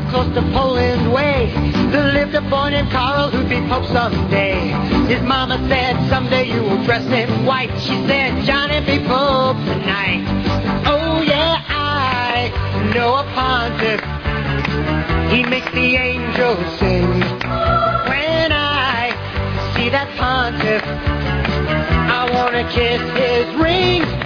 up close to Poland way. There lived a boy named Carl who'd be Pope someday. His mama said, someday you will dress in white. She said, Johnny, be Pope tonight. Oh yeah, I know a pontiff. He makes the angels sing. When I see that pontiff, I wanna kiss his ring.